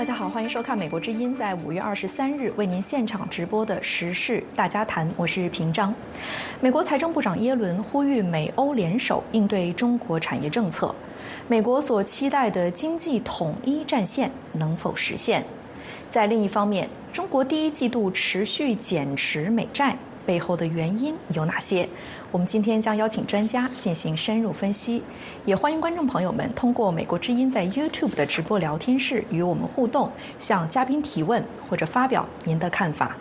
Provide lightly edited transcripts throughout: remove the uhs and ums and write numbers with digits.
大家好，欢迎收看美国之音在5月23日为您现场直播的时事大家谈，我是平章。美国财政部长耶伦呼吁美欧联手应对中国产业政策，美国所期待的经济统一战线能否实现？在另一方面，中国第一季度持续减持美债背后的原因有哪些？我们今天将邀请专家进行深入分析，也欢迎观众朋友们通过美国之音在 YouTube 的直播聊天室与我们互动，向嘉宾提问或者发表您的看法。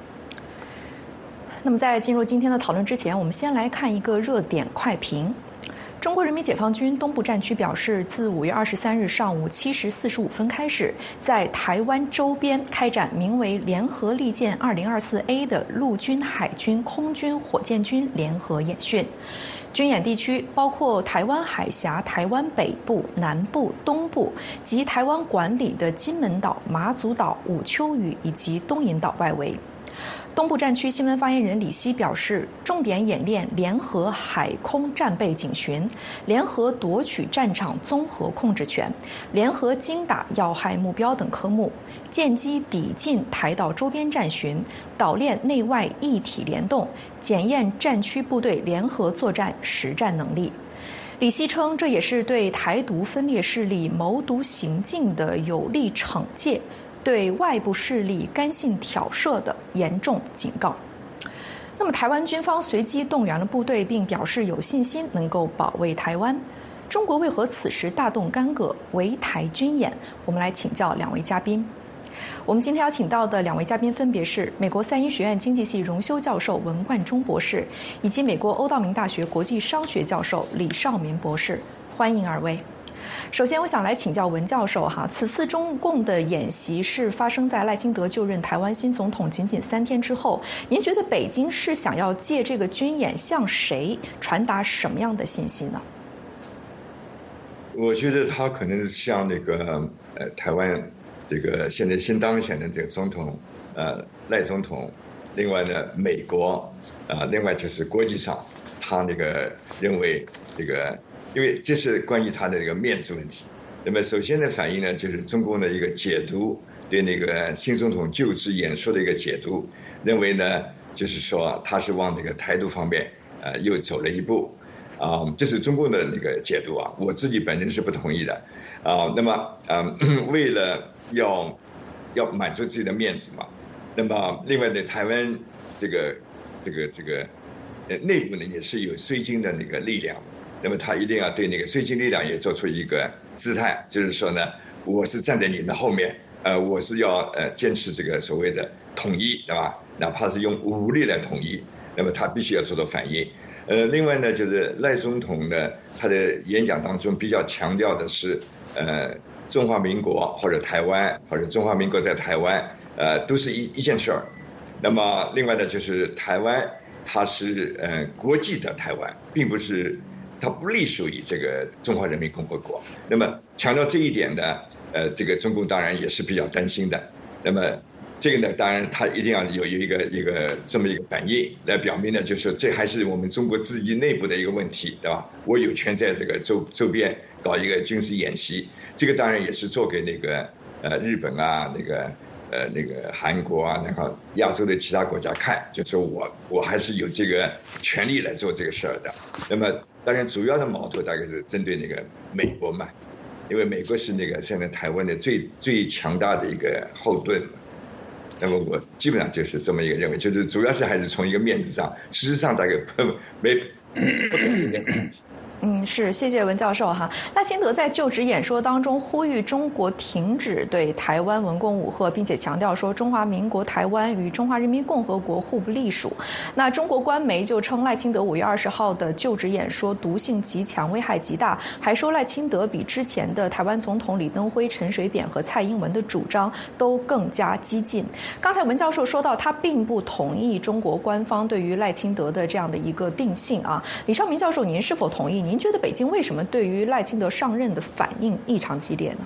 那么在进入今天的讨论之前，我们先来看一个热点快评。中国人民解放军东部战区表示，自5月23日上午7时45分开始，在台湾周边开展名为联合利剑 2024A 的陆军、海军、空军、火箭军联合演训。军演地区包括台湾海峡、台湾北部、南部、东部及台湾管理的金门岛、马祖岛、五丘屿以及东引岛外围。东部战区新闻发言人李希表示，重点演练联合海空战备警巡、联合夺取战场综合控制权、联合精打要害目标等科目，舰机抵近台岛周边战巡，岛练内外一体联动，检验战区部队联合作战实战能力。李希称，这也是对台独分裂势力谋独行径的有力惩戒，对外部势力干性挑唆的严重警告。那么台湾军方随即动员了部队，并表示有信心能够保卫台湾。中国为何此时大动干戈围台军演？我们来请教两位嘉宾。我们今天邀请到的两位嘉宾分别是美国赛因学院经济系荣休教授文冠中博士，以及美国欧道明大学国际商学教授李绍民博士。欢迎二位。首先，我想来请教文教授哈，此次中共的演习是发生在赖清德就任台湾新总统仅仅3天之后，您觉得北京是想要借这个军演向谁传达什么样的信息呢？ 我觉得他可能是向那个台湾这个现在新当选的这个总统赖总统，另外呢美国另外就是国际上他那个认为这个。因为这是关于他的这个面子问题。那么首先的反应呢，就是中共的一个解读，对那个新总统就职演说的一个解读，认为呢，就是说他是往那个台独方面又走了一步这是中共的那个解读啊，我自己本人是不同意的那么为了要满足自己的面子嘛，那么另外的台湾这个内部呢也是有绥靖的那个力量。那么他一定要对那个绥靖力量也做出一个姿态，就是说呢，我是站在你们后面，我是要坚持这个所谓的统一，对吧？哪怕是用武力来统一，那么他必须要做到反应。另外呢，就是赖总统呢，他的演讲当中比较强调的是，中华民国或者台湾或者中华民国在台湾，都是一件事儿。那么另外呢，就是台湾它是国际的台湾，并不是。它不隶属于这个中华人民共和国。那么强调这一点呢，这个中共当然也是比较担心的。那么这个呢，当然他一定要有一个这么一个反应，来表明呢，就是说这还是我们中国自己内部的一个问题，对吧？我有权在这个周边搞一个军事演习，这个当然也是做给那个日本啊，那个韩国啊，然后亚洲的其他国家看，就说我还是有这个权利来做这个事儿的。那么当然主要的矛头大概是针对那个美国嘛，因为美国是那个现在台湾的最强大的一个后盾。那么我基本上就是这么一个认为，就是主要是还是从一个面子上，事实上大概不应该问题。 是，谢谢文教授哈。赖清德在就职演说当中呼吁中国停止对台湾文攻武吓，并且强调说中华民国台湾与中华人民共和国互不隶属。那中国官媒就称赖清德5月20号的就职演说毒性极强，危害极大，还说赖清德比之前的台湾总统李登辉、陈水扁和蔡英文的主张都更加激进。刚才文教授说到他并不同意中国官方对于赖清德的这样的一个定性啊，李绍民教授您是否同意？您觉得北京为什么对于赖清德上任的反应异常激烈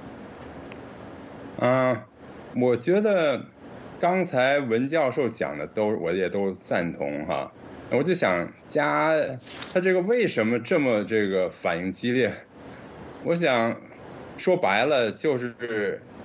呢？我觉得刚才文教授讲的我也都赞同哈。我就想加他这个为什么这么这个反应激烈？我想说白了就是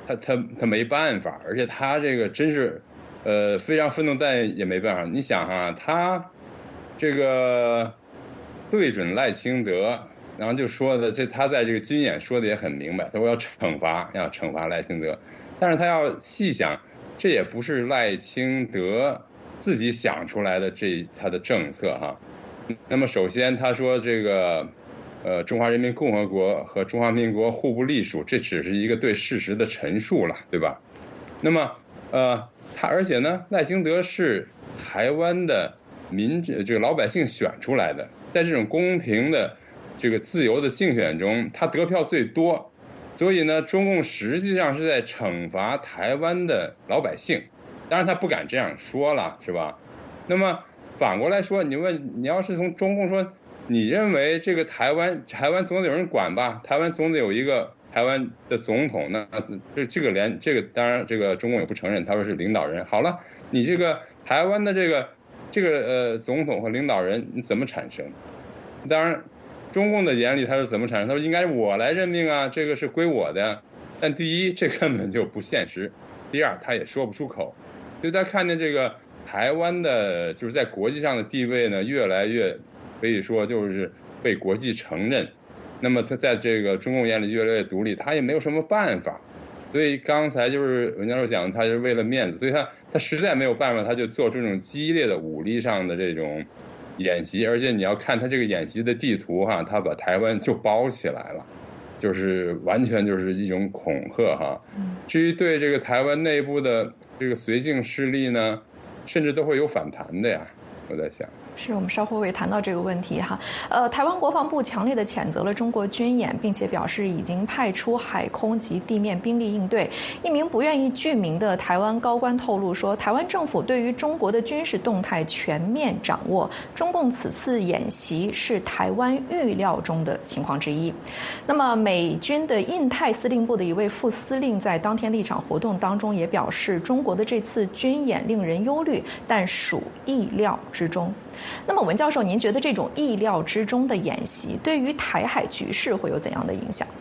他没办法，而且他这个真是非常愤怒，但也没办法。你想哈，他这个对准赖清德，然后就说的他在这个军演说的也很明白，他说要惩罚赖清德，但是他要细想，这也不是赖清德自己想出来的他的政策哈。那么首先他说这个中华人民共和国和中华民国互不隶属，这只是一个对事实的陈述了，对吧？那么而且呢，赖清德是台湾的这个老百姓选出来的，在这种公平的这个自由的竞选中，他得票最多，所以呢，中共实际上是在惩罚台湾的老百姓。当然他不敢这样说了，是吧？那么反过来说，你要是从中共说，你认为这个台湾总得有人管吧？台湾总得有一个台湾的总统，那这个当然这个中共也不承认，他说是领导人。好了，你这个台湾的这个总统和领导人你怎么产生？当然，中共的眼里他是怎么产生？他说应该我来任命啊，这个是归我的。但第一，这根本就不现实；第二，他也说不出口。所以他看见这个台湾的就是在国际上的地位呢，越来越可以说就是被国际承认。那么他在这个中共眼里越来越独立，他也没有什么办法。所以刚才就是文教授讲，他是为了面子，所以他实在没有办法，他就做出这种激烈的武力上的这种演习。而且你要看他这个演习的地图哈，他把台湾就包起来了，就是完全就是一种恐吓哈。至于对这个台湾内部的这个绥靖势力呢，甚至都会有反弹的呀，我在想。 是我们稍后会谈到这个问题哈。台湾国防部强烈的谴责了中国军演，并且表示已经派出海空及地面兵力应对。一名不愿意具名的台湾高官透露说，台湾政府对于中国的军事动态全面掌握，中共此次演习是台湾预料中的情况之一。那么美军的印太司令部的一位副司令在当天的一场活动当中也表示，中国的这次军演令人忧虑，但属意料之中。那么文教授，您觉得这种意料之中的演习对于台海局势会有怎样的影响？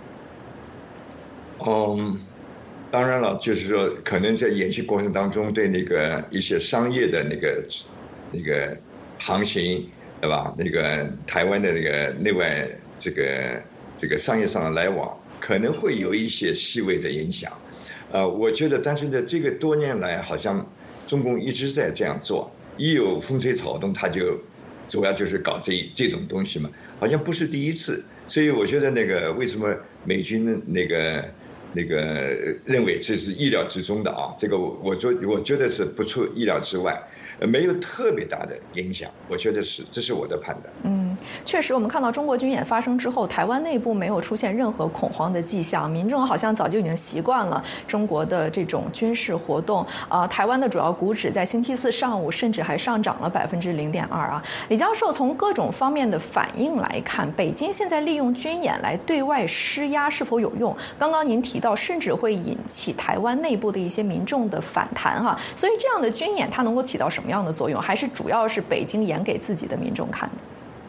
当然了，就是说可能在演习过程当中对那个一些商业的那个航行，对吧？那个台湾的那个内外这个商业上的来往可能会有一些细微的影响。我觉得但是呢，这个多年来好像中共一直在这样做，一有风吹草动他就主要就是搞这种东西嘛，好像不是第一次。所以我觉得那个为什么美军那个认为这是意料之中的啊，这个我觉得是不出意料之外，没有特别大的影响，我觉得这是我的判断。 确实我们看到中国军演发生之后，台湾内部没有出现任何恐慌的迹象，民众好像早就已经习惯了中国的这种军事活动。台湾的主要股指在星期四上午甚至还上涨了0.2%啊。李教授，从各种方面的反应来看，北京现在利用军演来对外施压是否有用？刚刚您提到甚至会引起台湾内部的一些民众的反弹哈，所以这样的军演它能够起到什么样的作用？还是主要是北京演给自己的民众看的？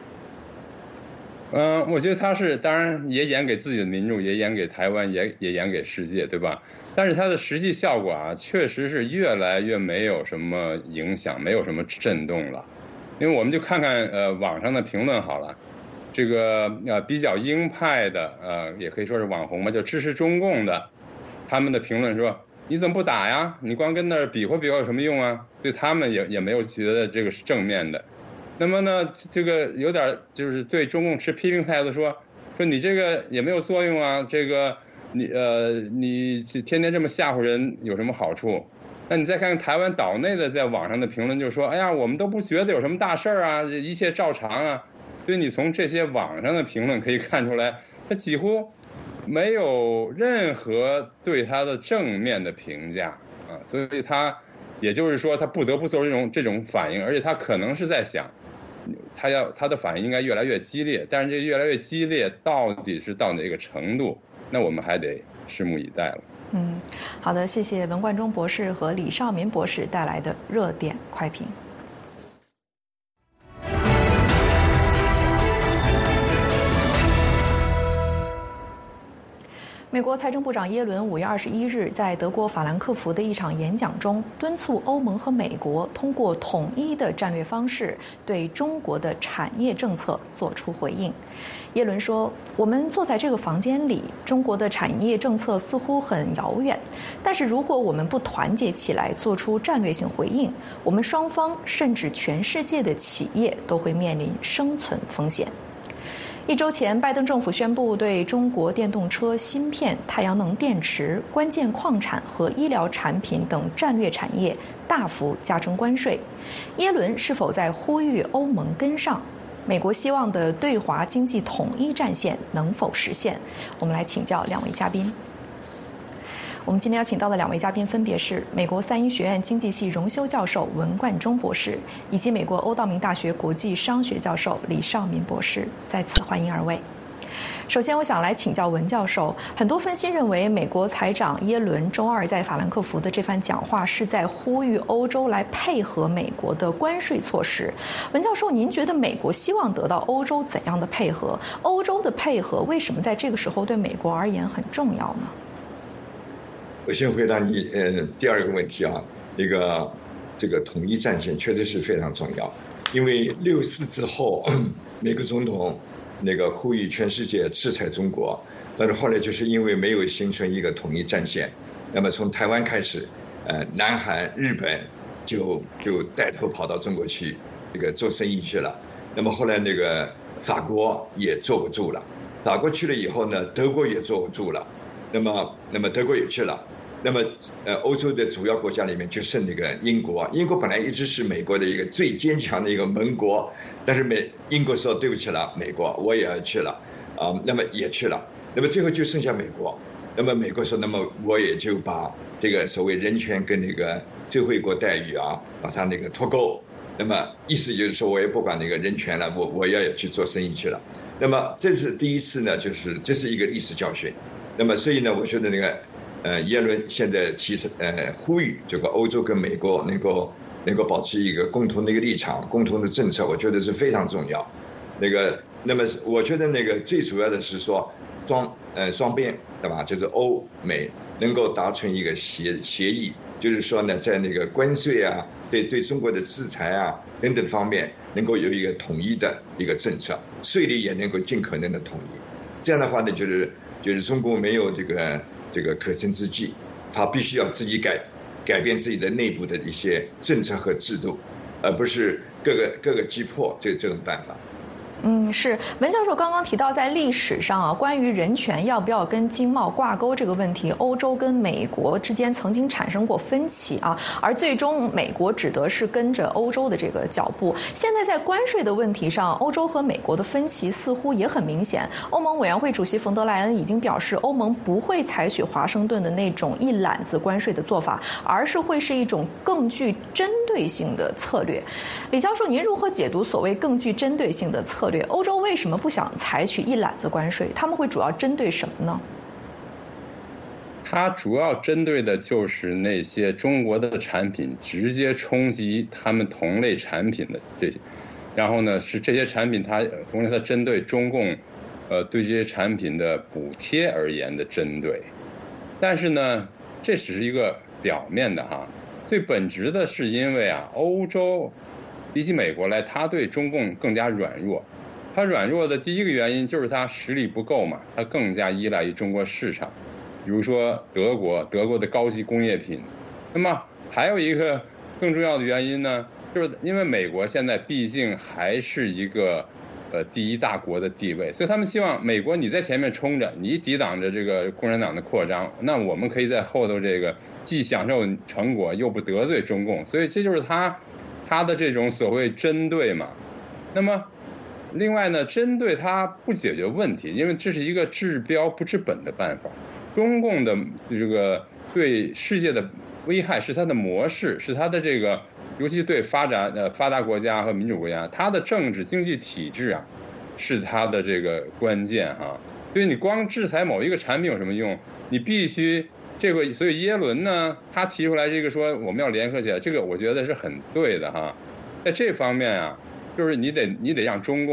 我觉得他是当然也演给自己的民众，也演给台湾，也演给世界，对吧？但是它的实际效果啊，确实是越来越没有什么影响，没有什么震动了。因为我们就看看网上的评论好了，这个比较鹰派的也可以说是网红嘛，就支持中共的，他们的评论说你怎么不打呀？你光跟那儿比划比划有什么用啊？对他们也没有觉得这个是正面的。那么呢，这个有点就是对中共持批评态度，说你这个也没有作用啊，这个你天天这么吓唬人有什么好处？那你再看看台湾岛内的在网上的评论，就说哎呀，我们都不觉得有什么大事啊，一切照常啊。所以你从这些网上的评论可以看出来，他几乎没有任何对他的正面的评价啊，所以他也就是说他不得不做这种反应，而且他可能是在想，他的反应应该越来越激烈，但是这越来越激烈到底是到哪个程度，那我们还得拭目以待了。 好的，谢谢文冠中博士和李少民博士带来的热点快评。 美国财政部长耶伦5月21日在德国法兰克福的一场演讲中，敦促欧盟和美国通过统一的战略方式对中国的产业政策做出回应。耶伦说：“我们坐在这个房间里，中国的产业政策似乎很遥远，但是如果我们不团结起来做出战略性回应，我们双方甚至全世界的企业都会面临生存风险。”1周前，拜登政府宣布对中国电动车芯片、太阳能电池、关键矿产和医疗产品等战略产业大幅加征关税。耶伦是否在呼吁欧盟跟上？美国希望的对华经济统一战线能否实现？我们来请教两位嘉宾。我们今天要请到的两位嘉宾分别是美国三一学院经济系荣休教授文冠中博士，以及美国欧道明大学国际商学教授李绍民博士。在此欢迎二位。首先，我想来请教文教授，很多分析认为，美国财长耶伦周二在法兰克福的这番讲话是在呼吁欧洲来配合美国的关税措施。文教授，您觉得美国希望得到欧洲怎样的配合？欧洲的配合为什么在这个时候对美国而言很重要呢？ 我先回答你第二个问题啊，这个统一战线确实是非常重要，因为6·4之后，美国总统呼吁全世界制裁中国，但是后来就是因为没有形成一个统一战线，那么从台湾开始，南韩、日本就带头跑到中国去做生意去了，那么后来法国也坐不住了，法国去了以后呢，德国也坐不住了，那么德国也去了。那么，欧洲的主要国家里面就剩英国。英国本来一直是美国的一个最坚强的一个盟国，但是英国说对不起了，美国我也要去了，那么也去了。那么最后就剩下美国。那么美国说，那么我也就把这个所谓人权跟最惠国待遇啊，把它脱钩。那么意思就是说，我也不管人权了，我要去做生意去了。那么这是第一次呢，就是这是一个历史教训。那么所以呢，我觉得耶伦现在呼吁这个欧洲跟美国能够保持一个共同的一个立场、共同的政策，我觉得是非常重要。那么我觉得最主要的是说双边对吧？就是欧美能够达成一个协议，就是说呢，在关税啊、对中国的制裁啊等等方面，能够有一个统一的一个政策，税率也能够尽可能的统一。这样的话呢，就是中国没有这个可乘之机，他必须要自己改变自己的内部的一些政策和制度，而不是各个击破这种办法。 是文教授刚刚提到，在历史上啊，关于人权要不要跟经贸挂钩这个问题，欧洲跟美国之间曾经产生过分歧啊，而最终美国只得是跟着欧洲的这个脚步。现在在关税的问题上，欧洲和美国的分歧似乎也很明显。欧盟委员会主席冯德莱恩已经表示，欧盟不会采取华盛顿的那种一揽子关税的做法，而是会是一种更具针对性的策略。李教授，您如何解读所谓更具针对性的策略？欧洲为什么不想采取一揽子关税？他们会主要针对什么呢？ 它主要针对的就是那些中国的产品直接冲击他们同类产品的这些，然后呢是这些产品同时它针对中共对这些产品的补贴而言的针对，但是呢这只是一个表面的哈，最本质的是因为欧洲比起美国来，它对中共更加软弱。它软弱的第一个原因就是它实力不够嘛，它更加依赖于中国市场。比如说德国的高级工业品。那么还有一个更重要的原因呢，就是因为美国现在毕竟还是一个第一大国的地位，所以他们希望美国你在前面冲着，你抵挡着这个共产党的扩张，那我们可以在后头既享受成果又不得罪中共，所以这就是他的这种所谓针对嘛。那么另外呢，针对它不解决问题，因为这是一个治标不治本的办法。中共的这个对世界的危害是它的模式，是它的尤其对发达国家和民主国家，它的政治经济体制是它的关键所以你光制裁某一个产品有什么用？你必须所以耶伦呢，他提出来说我们要联合起来，这个我觉得是很对的在这方面就是你得让中共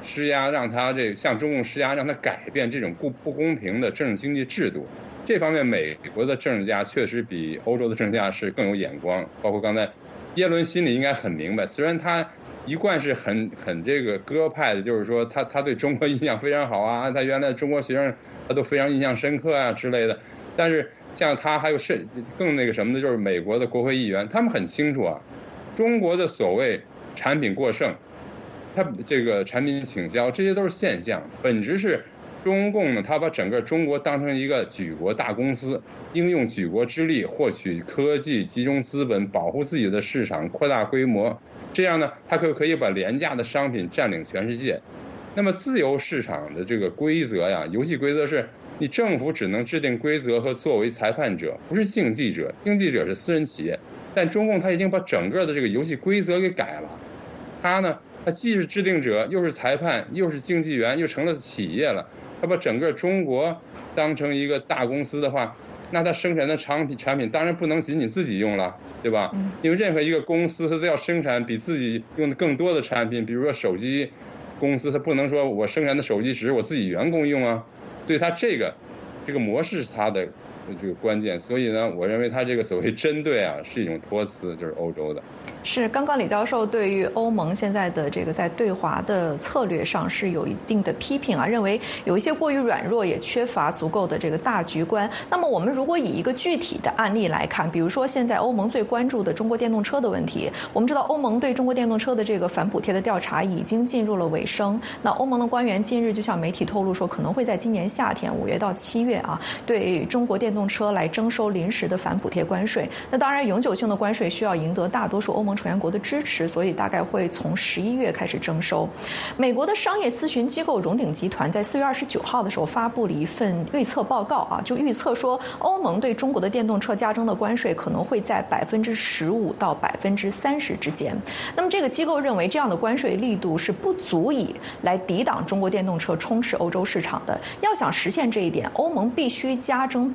施压，让他向中共施压，让他改变这种不公平的政治经济制度。这方面，美国的政治家确实比欧洲的政治家是更有眼光。包括刚才耶伦心里应该很明白，虽然他一贯是很这个鸽派的，就是说他对中国印象非常好啊，他原来的中国学生他都非常印象深刻啊之类的。但是像他还有更那个什么的，就是美国的国会议员，他们很清楚啊，中国的所谓产品过剩，他这个产品倾销，这些都是现象，本质是中共呢，他把整个中国当成一个举国大公司，应用举国之力获取科技，集中资本，保护自己的市场，扩大规模，这样呢，他可以把廉价的商品占领全世界。那么自由市场的这个规则呀，游戏规则是你政府只能制定规则和作为裁判者，不是竞技者，竞技者是私人企业。但中共他已经把整个的这个游戏规则给改了，他既是制定者，又是裁判，又是经纪人，又成了企业了。他把整个中国当成一个大公司的话，那他生产的产品当然不能仅仅自己用了，对吧？因为任何一个公司它都要生产比自己用的更多的产品，比如说手机公司，它不能说我生产的手机只是我自己员工用啊，所以它这个模式是它的这个关键。所以呢，我认为它这个所谓针对啊，是一种托词，就是欧洲的。 是，刚刚李教授对于欧盟现在的这个在对华的策略上是有一定的批评啊，认为有一些过于软弱，也缺乏足够的这个大局观。那么我们如果以一个具体的案例来看，比如说现在欧盟最关注的中国电动车的问题，我们知道欧盟对中国电动车的这个反补贴的调查已经进入了尾声。那欧盟的官员近日就向媒体透露说，可能会在今年夏天5月到7月啊，对中国电动车来征收临时的反补贴关税。那当然，永久性的关税需要赢得大多数欧盟成员国的支持，所以大概会从11月开始征收。美国的商业咨询机构荣鼎集团在4月29号的时候发布了一份预测报告啊，就预测说欧盟对中国的电动车加征的关税可能会在15%到30%之间。那么这个机构认为，这样的关税力度是不足以来抵挡中国电动车充斥欧洲市场的。要想实现这一点，欧盟必须加征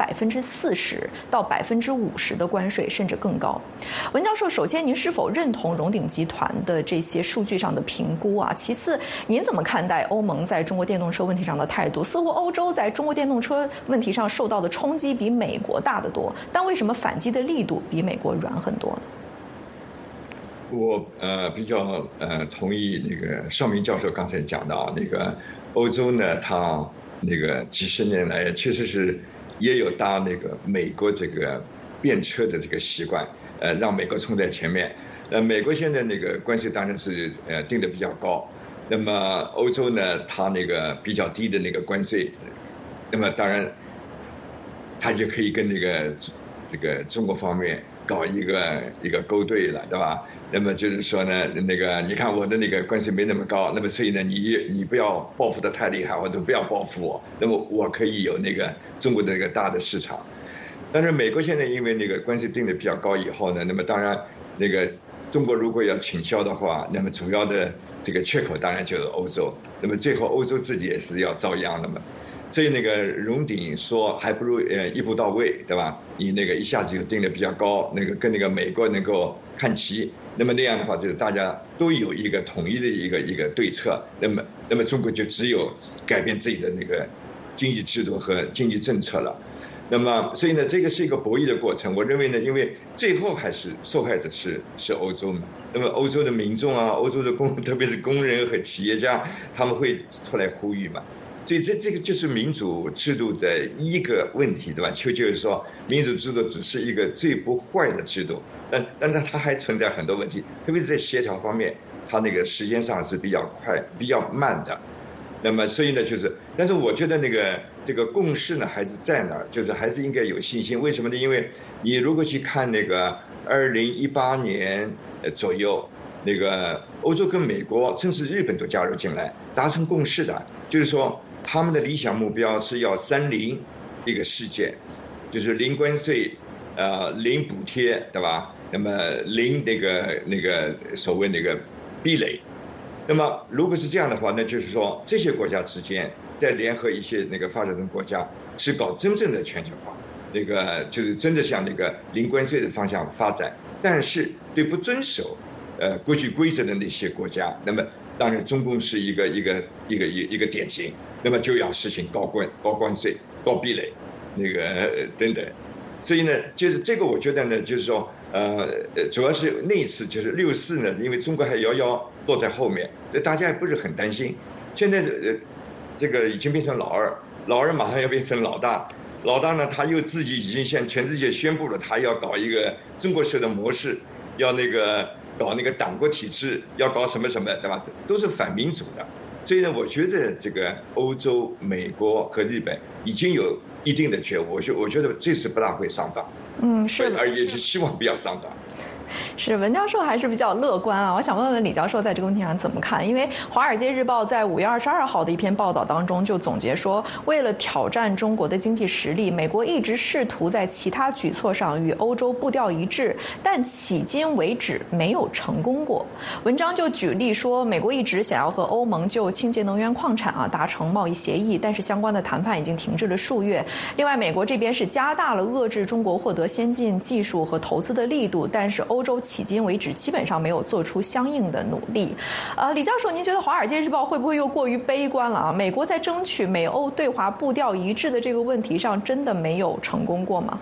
40%到50%的关税，甚至更高。文教授，首先您是否认同荣鼎集团的这些数据上的评估啊？其次，您怎么看待欧盟在中国电动车问题上的态度？似乎欧洲在中国电动车问题上受到的冲击比美国大得多，但为什么反击的力度比美国软很多呢？ 我比较同意那个邵明教授刚才讲到那个欧洲呢，它那个几十年来确实是也有搭那个美国这个便车的这个习惯，让美国冲在前面。美国现在那个关税当然是定的比较高，那么欧洲呢，它那个比较低的那个关税，那么当然它就可以跟那个这个中国方面搞一个勾兑了，对吧？那么就是说呢，那个你看我的那个关税没那么高，那么所以呢，你不要报复的太厉害，或者不要报复我，那么我可以有那个中国的那个大的市场。但是美国现在因为那个关税定的比较高以后呢，那么当然那个中国如果要倾销的话，那么主要的这个缺口当然就是欧洲，那么最后欧洲自己也是要遭殃的嘛。所以那个荣鼎说还不如一步到位，对吧？你那个一下子就定的比较高，那个跟那个美国能够看齐，那么那样的话就是大家都有一个统一的一个对策，那么中国就只有改变自己的那个经济制度和经济政策了。那么所以呢，这个是一个博弈的过程。我认为呢，因为最后还是受害者是欧洲嘛。那么欧洲的民众啊，欧洲的特别是工人和企业家，他们会出来呼吁嘛。所以这个就是民主制度的一个问题，对吧？就是说，民主制度只是一个最不坏的制度，但它还存在很多问题，特别是在协调方面，它那个时间上是比较快、比较慢的。那么所以呢，但是我觉得这个共识呢还是在那儿，就是还是应该有信心。为什么呢？因为你如果去看那个2018年左右，那个欧洲跟美国，甚至日本都加入进来，达成共识的，就是说他们的理想目标是要30一个世界，就是零关税，零补贴，对吧？那么零那个所谓那个壁垒。那么如果是这样的话，那就是说这些国家之间再联合一些那个发展中国家，是搞真正的全球化，那个就是真的向那个零关税的方向发展。但是对不遵守国际规则的那些国家，那么当然中共是一个典型，那么就要实行高关税、高壁垒，那个等等。所以呢，就是这个我觉得呢，就是说主要是那一次就是64呢，因为中国还遥遥落在后面，所以大家也不是很担心。现在这个已经变成老二马上要变成老大呢，他又自己已经向全世界宣布了，他要搞一个中国式的模式，要搞那个党国体制，要搞什么什么，对吧？都是反民主的。所以呢，我觉得这个欧洲、美国和日本已经有一定的觉悟，我觉得这次不大会上当， 是， 而且是希望不要上当。 是，文教授还是比较乐观啊。我想问问李教授在这个问题上怎么看？因为《华尔街日报》在5月22号的一篇报道当中就总结说，为了挑战中国的经济实力，美国一直试图在其他举措上与欧洲步调一致，但迄今为止没有成功过。文章就举例说，美国一直想要和欧盟就清洁能源矿产达成贸易协议，但是相关的谈判已经停滞了数月。另外，美国这边是加大了遏制中国获得先进技术和投资的力度，但是欧洲迄今为止基本上没有做出相应的努力。李教授，您觉得《华尔街日报》会不会又过于悲观了啊？美国在争取美欧对华步调一致的这个问题上，真的没有成功过吗？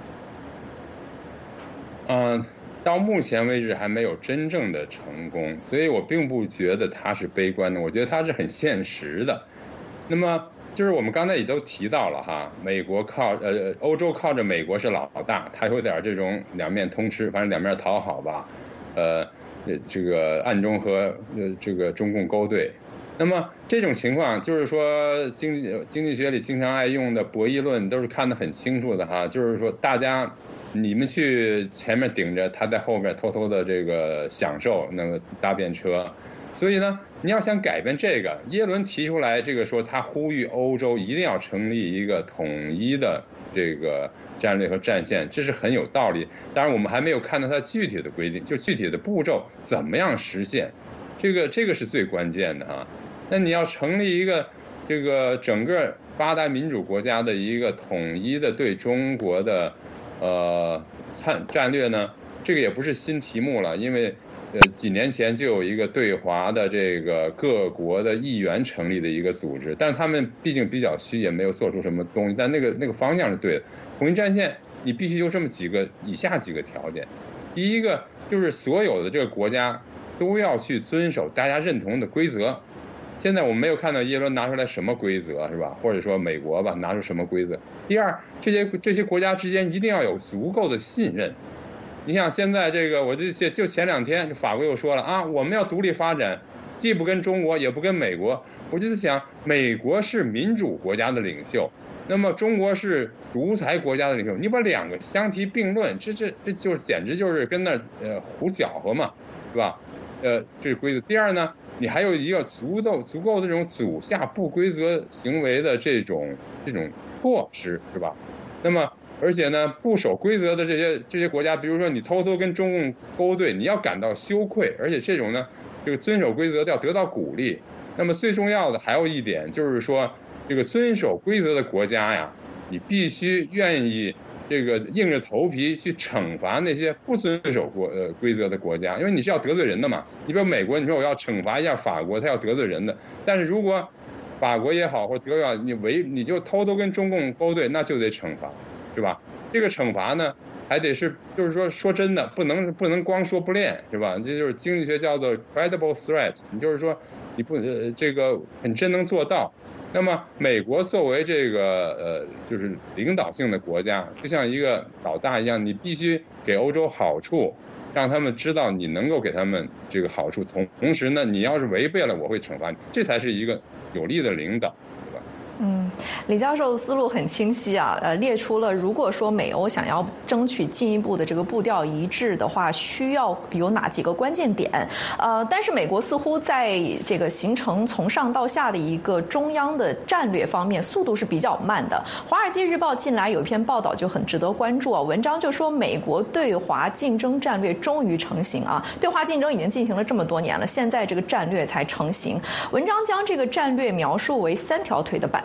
到目前为止还没有真正的成功，所以我并不觉得它是悲观的，我觉得它是很现实的。那么就是我们刚才也都提到了哈，美国欧洲靠着美国是老大，它有点这种两面通吃，反正两面讨好吧，这个暗中和这个中共勾兑。那么这种情况就是说经济学里经常爱用的博弈论都是看得很清楚的哈，就是说大家你们去前面顶着，他在后面偷偷的这个享受那个搭便车。所以呢，你要想改变这个，耶伦提出来这个说他呼吁欧洲一定要成立一个统一的这个战略和战线，这是很有道理。当然我们还没有看到它具体的规定，就具体的步骤怎么样实现，这个是最关键的啊。那你要成立一个这个整个8大民主国家的一个统一的对中国的战略呢，这个也不是新题目了，因为几年前就有一个对华的这个各国的议员成立的一个组织，但他们毕竟比较虚，也没有做出什么东西，但那个方向是对的。统一战线你必须有这么以下几个条件。第一个就是所有的这个国家都要去遵守大家认同的规则。现在我们没有看到耶伦拿出来什么规则，是吧？或者说美国吧拿出什么规则。第二，这些国家之间一定要有足够的信任。你想现在这个，我就前2天法国又说了啊，我们要独立发展，既不跟中国也不跟美国。我就在想，美国是民主国家的领袖，那么中国是独裁国家的领袖，你把两个相提并论，这就简直就是跟那胡搅和嘛，是吧？这是规则。第二呢，你还有一个足够的这种阻下不规则行为的这种措施，是吧？那么而且呢，不守规则的这些国家，比如说你偷偷跟中共勾兑，你要感到羞愧，而且这种呢，这个遵守规则要得到鼓励。那么最重要的还有一点就是说，这个遵守规则的国家呀，你必须愿意这个硬着头皮去惩罚那些不遵守规则的国家，因为你是要得罪人的嘛。你比如美国，你说我要惩罚一下法国，他要得罪人的，但是如果法国也好或者德国也好，你就偷偷跟中共勾兑，那就得惩罚。是吧？这个惩罚呢，还得是，就是说真的，不能光说不练，是吧？这就是经济学叫做 credible threat， 你就是说你不这个很真能做到。那么美国作为这个就是领导性的国家，就像一个老大一样，你必须给欧洲好处，让他们知道你能够给他们这个好处，同时呢，你要是违背了，我会惩罚你，这才是一个有力的领导。 李教授的思路很清晰啊，列出了如果说美欧想要争取进一步的这个步调一致的话，需要有哪几个关键点？但是美国似乎在这个形成从上到下的一个中央的战略方面，速度是比较慢的。《华尔街日报》近来有一篇报道就很值得关注啊，文章就说美国对华竞争战略终于成型啊，对华竞争已经进行了这么多年了，现在这个战略才成型。文章将这个战略描述为3条腿的板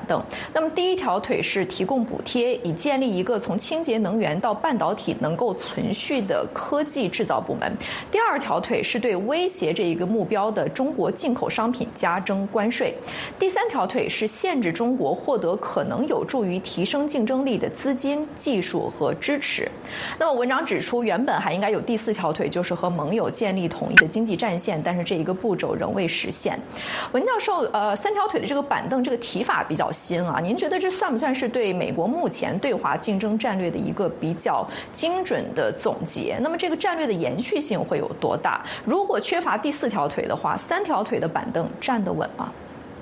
凳。那么第一条腿是提供补贴，以建立一个从清洁能源到半导体能够存续的科技制造部门。第二条腿是对威胁这一个目标的中国进口商品加征关税。第三条腿是限制中国获得可能有助于提升竞争力的资金、技术和支持。那么文章指出，原本还应该有第四条腿，就是和盟友建立统一的经济战线，但是这一个步骤仍未实现。文教授，三条腿的这个板凳这个提法比较新啊，您觉得这算不算是对美国目前对华竞争战略的一个比较精准的总结？那么这个战略的延续性会有多大？如果缺乏第四条腿的话，三条腿的板凳站得稳吗？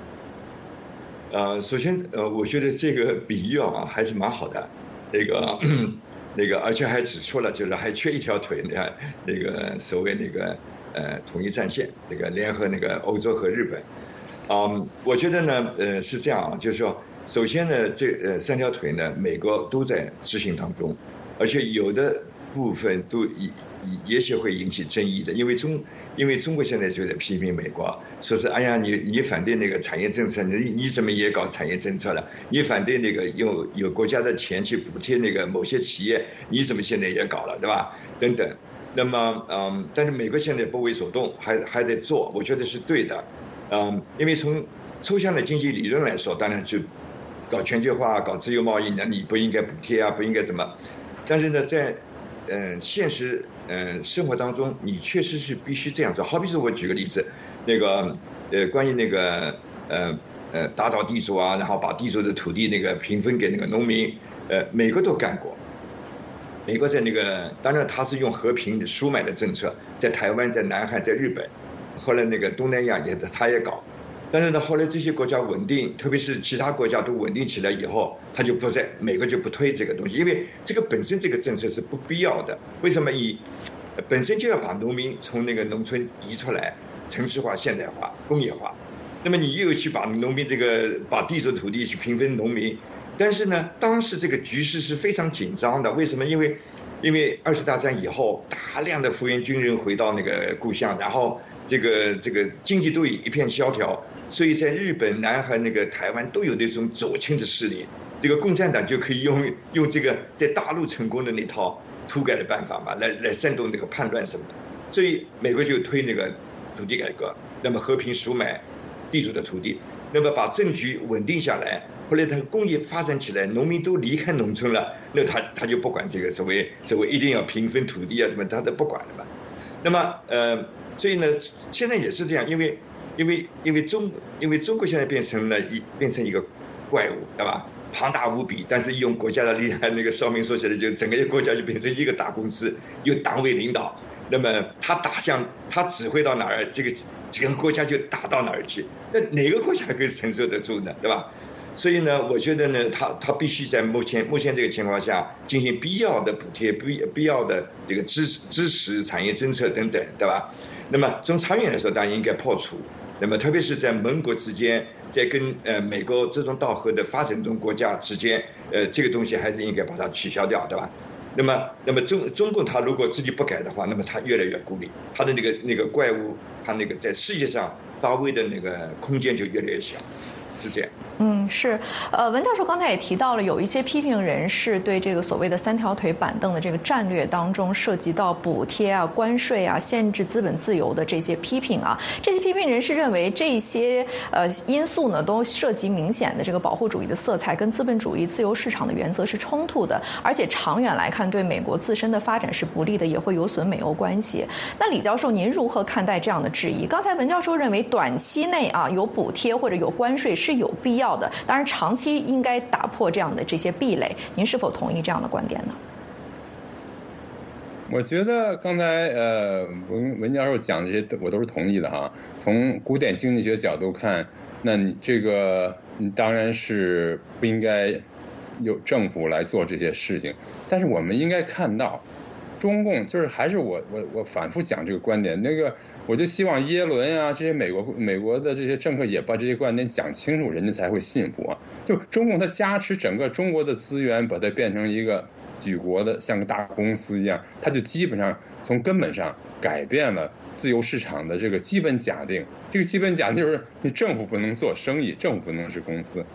首先我觉得这个比喻啊还是蛮好的，那个，而且还指出了就是还缺一条腿呢，那个所谓那个统一战线，那个联合那个欧洲和日本。我觉得呢是这样啊，就是说，首先呢这三条腿呢，美国都在执行当中，而且有的部分都也许会引起争议的，因为中国现在就在批评美国，说是哎呀你反对那个产业政策，你怎么也搞产业政策了？你反对那个有国家的钱去补贴那个某些企业，你怎么现在也搞了，对吧？等等。那么但是美国现在不为所动，还在做，我觉得是对的。因为从抽象的经济理论来说，当然就搞全球化、搞自由贸易，那你不应该补贴啊，不应该怎么？但是呢，在现实生活当中，你确实是必须这样做。好比说，我举个例子，那个关于那个打倒地主啊，然后把地主的土地那个平分给那个农民，美国都干过。美国在那个，当然他是用和平赎买的政策，在台湾、在南海、在日本，后来那个东南亚他也搞。但是呢，后来这些国家稳定，特别是其他国家都稳定起来以后，他就不在，美国就不推这个东西，因为这个本身这个政策是不必要的。为什么？本身就要把农民从那个农村移出来，城市化、现代化、工业化，那么你又去把农民把地主土地去平分农民，但是呢，当时这个局势是非常紧张的。为什么？因为二次大战以后，大量的复员军人回到那个故乡，然后这个经济都一片萧条，所以在日本、南海、那个台湾都有那种左倾的势力。这个共产党就可以用这个在大陆成功的那套土改的办法嘛，来煽动那个叛乱什么的。所以美国就推那个土地改革，那么和平赎买地主的土地，那么把政局稳定下来。后来他工业发展起来，农民都离开农村了，那他就不管这个所谓一定要平分土地啊什么，他都不管了嘛。那么所以呢，现在也是这样，因为中国现在变成一个怪物，对吧？庞大无比，但是用国家的力量，那个邵明说起来，就整个国家就变成一个大公司，有党委领导，那么他指挥到哪儿，这个国家就打到哪儿去，那哪个国家可以承受得住呢？对吧？所以呢，我觉得呢，他必须在目前这个情况下进行必要的补贴、必要的这个支持产业政策等等，对吧？那么从长远来说，当然应该破除。那么特别是在盟国之间，在跟美国志同道合的发展中国家之间，这个东西还是应该把它取消掉，对吧？那么中共他如果自己不改的话，那么他越来越孤立，他的那个怪物，他那个在世界上发挥的那个空间就越来越小。是这样。 是，文教授刚才也提到了，有一些批评人士对这个所谓的三条腿板凳的这个战略当中涉及到补贴啊、关税啊、限制资本自由的这些批评啊，这些批评人士认为这些因素呢都涉及明显的这个保护主义的色彩，跟资本主义自由市场的原则是冲突的，而且长远来看对美国自身的发展是不利的，也会有损美欧关系。那李教授，您如何看待这样的质疑？刚才文教授认为短期内有补贴或者有关税是有必要的，当然长期应该打破这样的这些壁垒，您是否同意这样的观点呢？ 我觉得刚才文教授讲这些我都是同意的哈。从古典经济学角度看，那你这个当然是不应该由政府来做这些事情，但是我们应该看到中共就是还是我反复讲这个观点，那个我就希望耶伦啊这些美国的这些政客也把这些观点讲清楚，人家才会信服啊。就中共它加持整个中国的资源，把它变成一个举国的像个大公司一样，它就基本上从根本上改变了自由市场的这个基本假定。这个基本假定就是你政府不能做生意，政府不能是公司。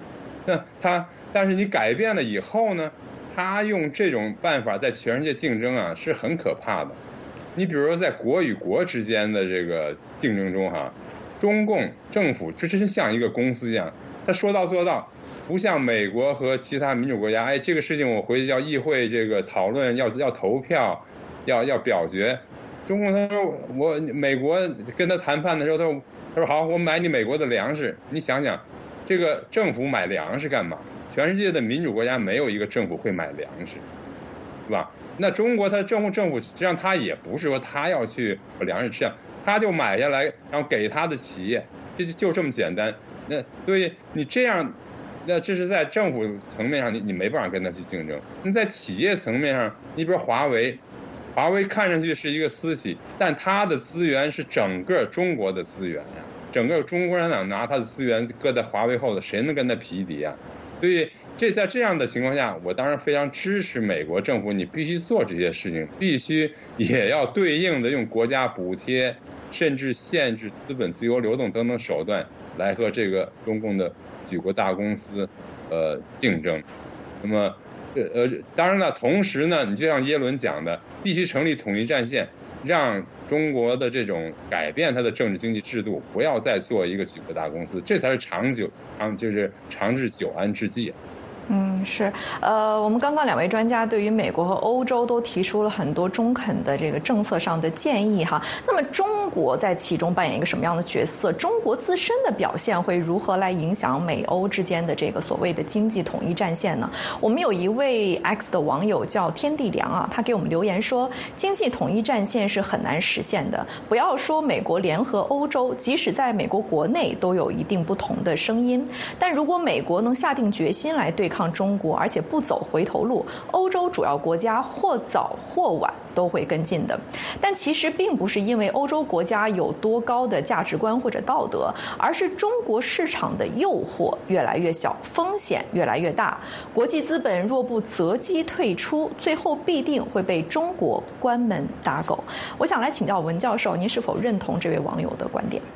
但是你改变了以后呢，他用这种办法在全世界竞争啊，是很可怕的。你比如说在国与国之间的这个竞争中中共政府这真像一个公司一样，他说到做到，不像美国和其他民主国家，这个事情我回去要议会这个讨论，要投票，要表决。中共他说美国跟他谈判的时候，他说好，我买你美国的粮食。你想想，这个政府买粮食干嘛？全世界的民主国家没有一个政府会买粮食，是吧？那中国它政府实际上它也不是说他要去把粮食吃，他就买下来，然后给他的企业，就这么简单。那所以你这样，那这是在政府层面上你没办法跟他去竞争。你在企业层面上，你比如华为看上去是一个私企，但它的资源是整个中国的资源呀，整个中国人想拿它的资源搁在华为后头，谁能跟他匹敌啊？所以在这样的情况下，我当然非常支持美国政府，你必须做这些事情，必须也要对应的用国家补贴，甚至限制资本自由流动等等手段来和这个中共的举国大公司竞争。那么当然了，同时呢，你就像耶伦讲的，必须成立统一战线，让中国的这种改变它的政治经济制度，不要再做一个举国大公司，这才是就是长治久安之计。 是，我们刚刚两位专家对于美国和欧洲都提出了很多中肯的这个政策上的建议哈。那么中国在其中扮演一个什么样的角色？中国自身的表现会如何来影响美欧之间的这个所谓的经济统一战线呢？我们有一位 X 的网友叫天地良啊，他给我们留言说，经济统一战线是很难实现的。不要说美国联合欧洲，即使在美国国内都有一定不同的声音。但如果美国能下定决心来对抗中国，而且不走回头路，欧洲主要国家或早或晚都会跟进的。但其实并不是因为欧洲国家有多高的价值观或者道德，而是中国市场的诱惑越来越小，风险越来越大。国际资本若不择机退出，最后必定会被中国关门打狗。我想来请教文教授，您是否认同这位网友的观点？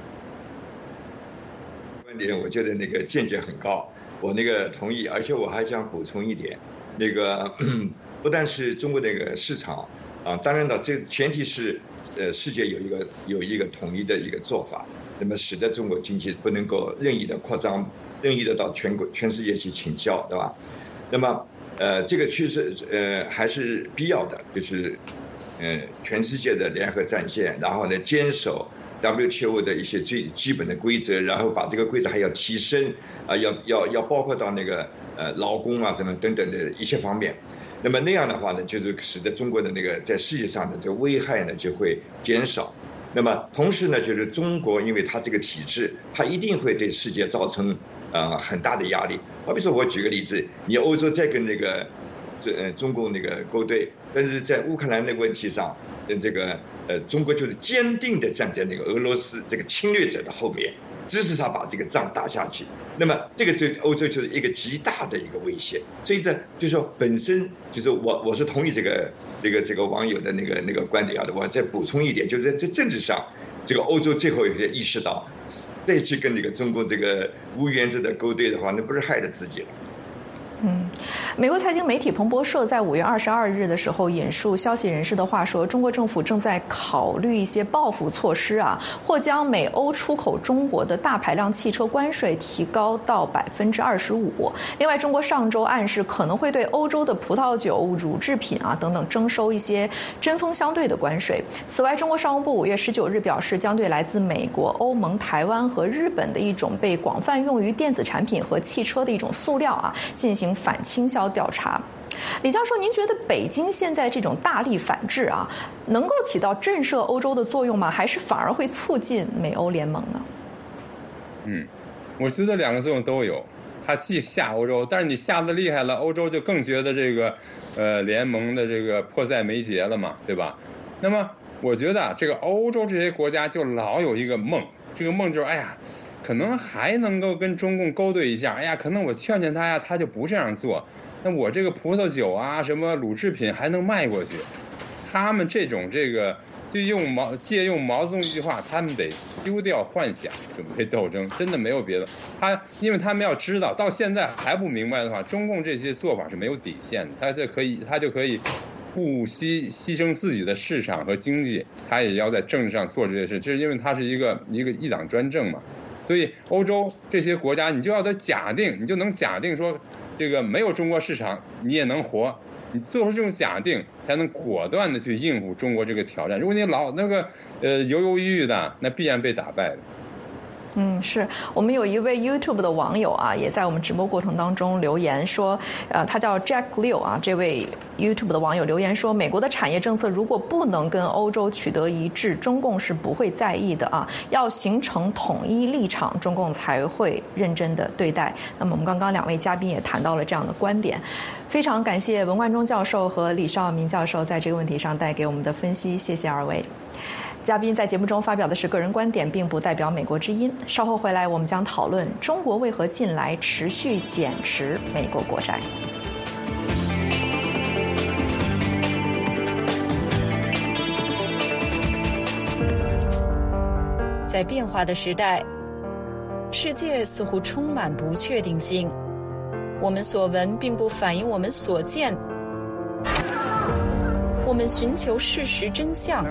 观点，我觉得那个见解很高。我那个同意，而且我还想补充一点，那个不但是中国那个市场啊，当然的，这前提是世界有一个统一的一个做法，那么使得中国经济不能够任意的扩张，任意的到全世界去倾销，对吧？那么这个趋势还是必要的，就是全世界的联合战线，然后呢坚守WTO 的一些最基本的规则，然后把这个规则还要提升啊，要包括到那个劳工啊等等的一些方面。那么那样的话呢，就是使得中国的那个在世界上的这个危害呢就会减少。那么同时呢，就是中国因为它这个体制，它一定会对世界造成很大的压力。好比说我举个例子，你欧洲再跟那个中共那个勾兑，但是在乌克兰的问题上，这个中国就是坚定的站在那个俄罗斯这个侵略者的后面，支持他把这个仗打下去。那么这个对欧洲就是一个极大的一个威胁。所以这就是说本身就是我是同意这个网友的那个观点的。我再补充一点，就是在这政治上，这个欧洲最后也意识到，再去跟那个中国这个无原则的勾兑的话，那不是害了自己了。 美国财经媒体彭博社在5月22日的时候引述消息人士的话说，中国政府正在考虑一些报复措施啊，或将美欧出口中国的大排量汽车关税提高到25%。另外，中国上周暗示可能会对欧洲的葡萄酒、乳制品啊等等征收一些针锋相对的关税。此外，中国商务部5月19日表示，将对来自美国、欧盟、台湾和日本的一种被广泛用于电子产品和汽车的一种塑料啊进行反倾销调查。李教授，您觉得北京现在这种大力反制啊，能够起到震慑欧洲的作用吗？还是反而会促进美欧联盟呢？ 我觉得两个作用都有。它既吓欧洲，但是你吓得厉害了，欧洲就更觉得这个联盟的这个迫在眉睫了嘛，对吧？那么我觉得这个欧洲这些国家就老有一个梦，这个梦就是可能还能够跟中共勾兑一下，可能我劝劝他呀，他就不这样做，那我这个葡萄酒啊，什么乳制品还能卖过去。他们这种借用毛泽东一句话，他们得丢掉幻想，准备斗争，真的没有别的。因为他们要知道，到现在还不明白的话，中共这些做法是没有底线的，他就可以不牺牲自己的市场和经济，他也要在政治上做这些事，这是因为他是一个一党专政嘛。所以欧洲这些国家，你就要得假定，你就能假定说，这个没有中国市场，你也能活。你做出这种假定，才能果断的去应付中国这个挑战。如果你老犹犹豫豫的，那必然被打败的。 是我们有一位 YouTube 的网友啊，也在我们直播过程当中留言说，他叫 Jack Liu 啊，这位 YouTube 的网友留言说，美国的产业政策如果不能跟欧洲取得一致，中共是不会在意的啊，要形成统一立场，中共才会认真的对待。那么我们刚刚两位嘉宾也谈到了这样的观点，非常感谢文冠中教授和李绍民教授在这个问题上带给我们的分析，谢谢二位。嘉宾在节目中发表的是个人观点，并不代表美国之音。稍后回来，我们将讨论中国为何近来持续减持美国国债。 在变化的时代，世界似乎充满不确定性。我们所闻并不反映我们所见。我们寻求事实真相，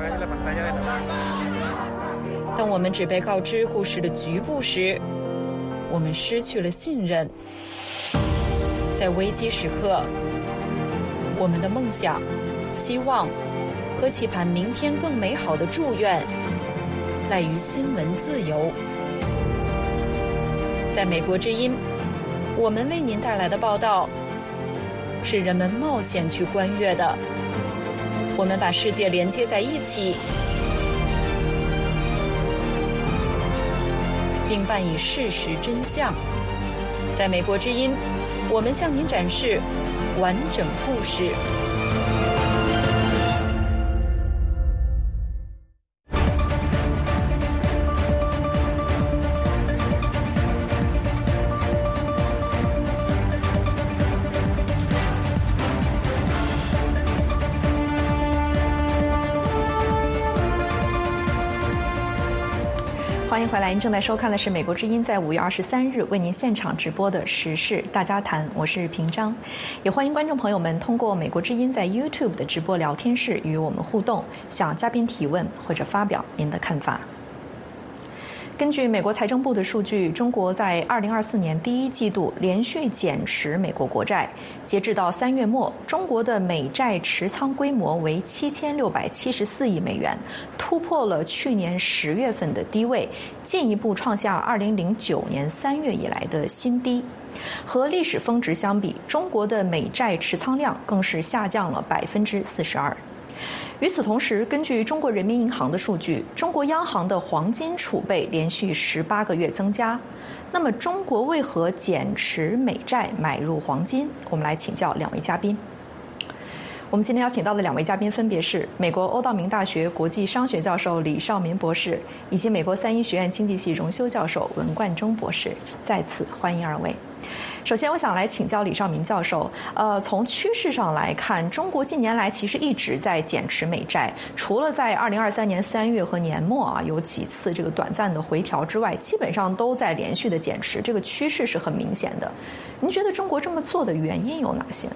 当我们只被告知故事的局部时，我们失去了信任。在危机时刻，我们的梦想、希望和期盼明天更美好的祝愿，赖于新闻自由。在美国之音，我们为您带来的报道，是人们冒险去观阅的。我们把世界连接在一起，并伴以事实真相。在美国之音，我们向您展示完整故事。 欢迎回来，您正在收看的是美国之音在5月23日为您现场直播的时事大家谈，我是平章，也欢迎观众朋友们通过美国之音在 YouTube 的直播聊天室与我们互动，向嘉宾提问或者发表您的看法。根据美国财政部的数据，中国在2024年第一季度连续减持美国国债，截至到3月末，中国的美债持仓规模为7674亿美元，突破了去年10月份的低位，进一步创下2009年3月以来的新低。和历史峰值相比，中国的美债持仓量更是下降了42%。与此同时，根据中国人民银行的数据，中国央行的黄金储备连续18个月增加。那么，中国为何减持美债买入黄金？我们来请教两位嘉宾。我们今天邀请到的两位嘉宾分别是美国欧道明大学国际商学教授李绍民博士，以及美国三一学院经济系荣休教授文冠中博士。再次欢迎二位。首先，我想来请教李绍民教授。从趋势上来看，中国近年来其实一直在减持美债，除了在2023年3月和年末有几次这个短暂的回调之外，基本上都在连续的减持，这个趋势是很明显的。您觉得中国这么做的原因有哪些呢？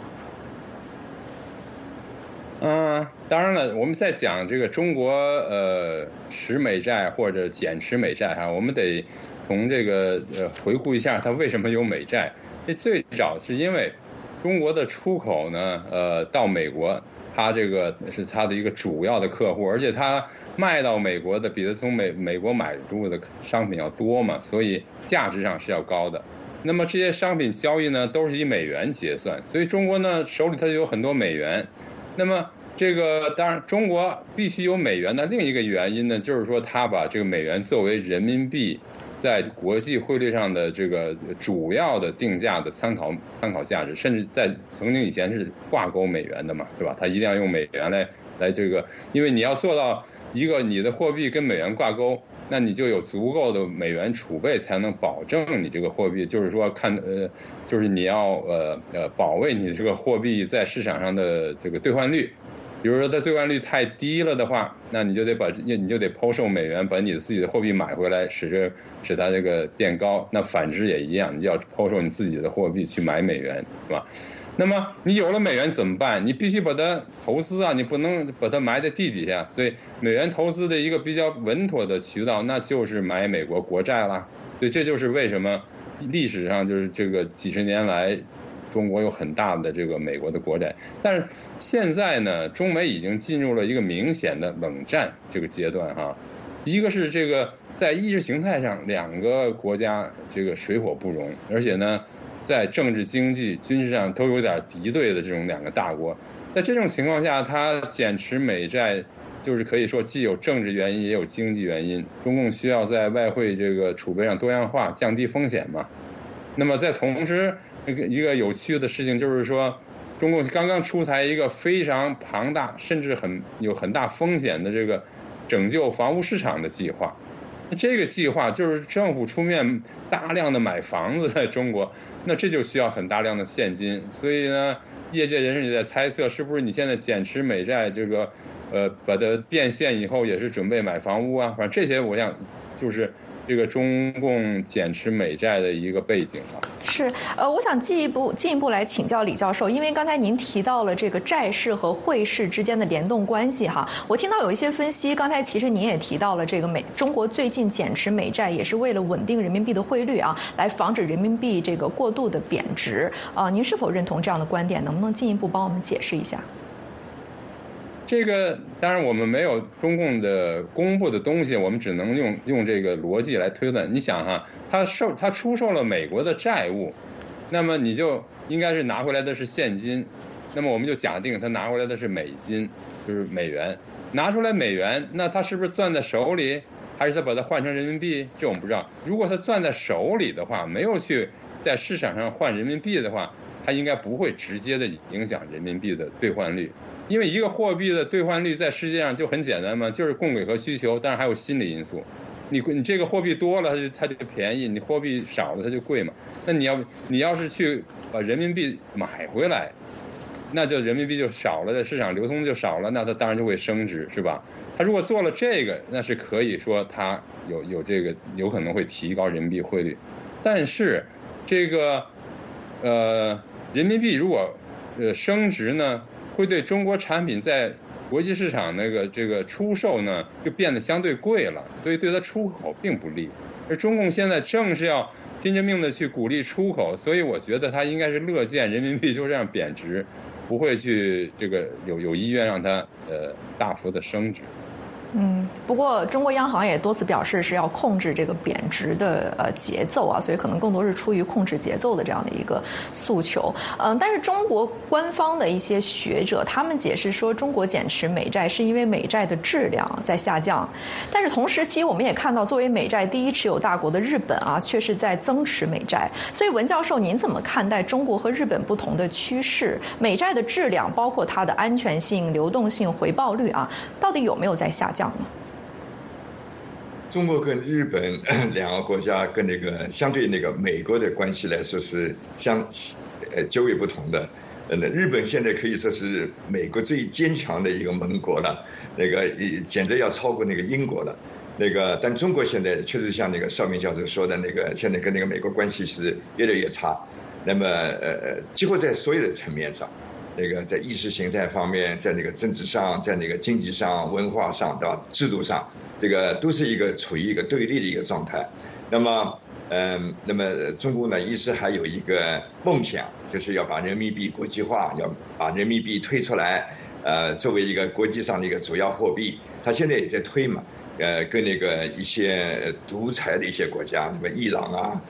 当然了，我们在讲这个中国持美债或者减持美债我们得从这个回顾一下它为什么有美债。这最早是因为中国的出口呢，到美国，它这个是它的一个主要的客户，而且它卖到美国的比它从美国买入的商品要多嘛，所以价值上是要高的。那么这些商品交易呢，都是以美元结算，所以中国呢手里它就有很多美元。那么这个当然中国必须有美元的另一个原因呢，就是说它把这个美元作为人民币在国际汇率上的这个主要的定价的参考价值，甚至在曾经以前是挂钩美元的嘛，是吧？它一定要用美元来这个，因为你要做到一个你的货币跟美元挂钩，那你就有足够的美元储备，才能保证你这个货币，就是说就是你要保卫你这个货币在市场上的这个兑换率。 比如说它兑换率太低了的话，那你就得抛售美元，把你自己的货币买回来，使它这个变高。那反之也一样，你就要抛售你自己的货币去买美元，是吧？那么你有了美元怎么办？你必须把它投资啊，你不能把它埋在地底下。所以美元投资的一个比较稳妥的渠道，那就是买美国国债啦。所以这就是为什么历史上就是这个几十年来中国有很大的这个美国的国债。但是现在呢，中美已经进入了一个明显的冷战这个阶段哈。一个是这个在意识形态上两个国家这个水火不容，而且呢在政治经济军事上都有点敌对的这种两个大国。在这种情况下，它减持美债就是可以说既有政治原因也有经济原因。中共需要在外汇这个储备上多样化，降低风险嘛。那么在同时一个有趣的事情就是说，中共刚刚出台一个非常庞大甚至有很大风险的这个拯救房屋市场的计划。这个计划就是政府出面大量的买房子在中国，那这就需要很大量的现金。所以呢，业界人士也在猜测，是不是你现在减持美债这个把它变现以后也是准备买房屋啊？反正这些我想就是这个中共减持美债的一个背景吧。 是，我想进一步来请教李教授，因为刚才您提到了这个债市和汇市之间的联动关系哈，我听到有一些分析，刚才其实您也提到了这个中国最近减持美债也是为了稳定人民币的汇率啊，来防止人民币这个过度的贬值您是否认同这样的观点？能不能进一步帮我们解释一下？ 这个当然我们没有中共的公布的东西，我们只能用这个逻辑来推断。你想哈，他出售了美国的债务，那么你就应该是拿回来的是现金，那么我们就假定他拿回来的是美金，就是美元。拿出来美元，那他是不是攥在手里，还是他把它换成人民币？这我们不知道。如果他攥在手里的话，没有去在市场上换人民币的话，它应该不会直接的影响人民币的兑换率。因为一个货币的兑换率在世界上就很简单嘛，就是供给和需求，当然还有心理因素。你这个货币多了它就便宜，你货币少了它就贵嘛。那你要是去把人民币买回来，那就人民币就少了，在市场流通就少了，那它当然就会升值，是吧？它如果做了这个，那是可以说它有这个有可能会提高人民币汇率。但是这个人民币如果升值呢，会对中国产品在国际市场这个出售呢就变得相对贵了，所以对它出口并不利。而中共现在正是要拼着命的去鼓励出口，所以我觉得他应该是乐见人民币就这样贬值，不会去这个有意愿让它大幅的升值。 不过中国央行也多次表示是要控制这个贬值的节奏啊，所以可能更多是出于控制节奏的这样的一个诉求。但是中国官方的一些学者他们解释说，中国减持美债是因为美债的质量在下降，但是同时期我们也看到，作为美债第一持有大国的日本啊，却是在增持美债。所以文教授，您怎么看待中国和日本不同的趋势？美债的质量，包括它的安全性、流动性、回报率啊，到底有没有在下降？ 中国跟日本两个国家跟相对美国的关系来说是究为不同的。日本现在可以说是美国最坚强的一个盟国了，简直要超过英国了。但中国现在确实像邵明教授说的现在跟美国关系是越来越差。那么几乎在所有的层面上。在意识形态方面，在政治上，在经济上、文化上，对吧？制度上，都是处于一个对立的一个状态。那么中国呢，一直还有一个梦想，就是要把人民币国际化，要把人民币推出来，作为一个国际上的一个主要货币。他现在也在推嘛，跟一些独裁的一些国家，什么伊朗啊，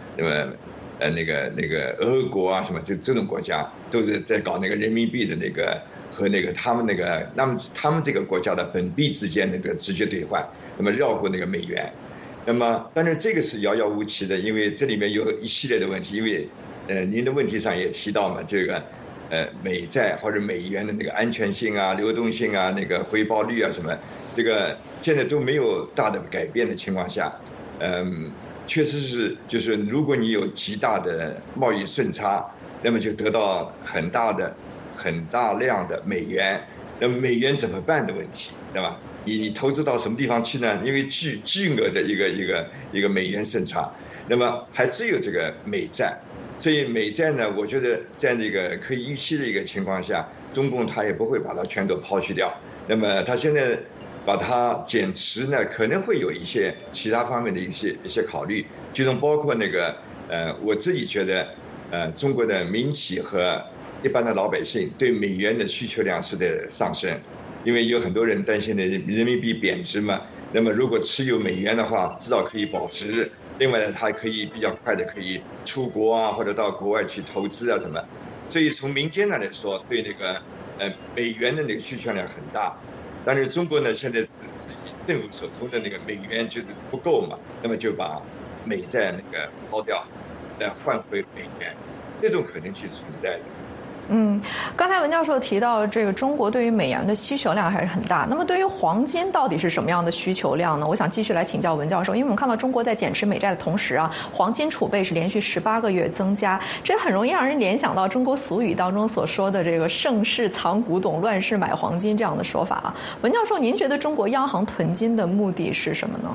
俄国啊，什么这种国家都是在搞人民币的和他们他们这个国家的本币之间的直接兑换，那么绕过美元。那么当然这个是遥遥无期的，因为这里面有一系列的问题。因为您的问题上也提到嘛，美债或者美元的安全性啊、流动性啊、回报率啊什么，现在都没有大的改变的情况下，确实是，就是如果你有极大的贸易顺差，那么就得到很大量的美元那么美元怎么办的问题，对吧？你投资到什么地方去呢？因为巨额的一个美元顺差，那么还只有这个美债。所以美债呢，我觉得在那个可以预期的一个情况下，中共他也不会把它全都抛弃掉。那么他现在把它减持呢，可能会有一些其他方面的一些考虑，其中包括那个我自己觉得中国的民企和一般的老百姓对美元的需求量是在上升，因为有很多人担心的人民币贬值嘛。那么如果持有美元的话，至少可以保值。另外呢，它可以比较快的可以出国啊，或者到国外去投资啊什么。所以从民间来说，对那个美元的那个需求量很大。但是中国呢，现在自己政府手中的那个美元就是不够嘛，那么就把美债那个抛掉，再换回美元，这种可能性存在的。 刚才文教授提到这个中国对于美元的需求量还是很大，那么对于黄金到底是什么样的需求量呢？我想继续来请教文教授，因为我们看到中国在减持美债的同时啊，黄金储备是连续18个月增加，这很容易让人联想到中国俗语当中所说的这个盛世藏古董，乱世买黄金这样的说法啊。文教授，您觉得中国央行囤金的目的是什么呢？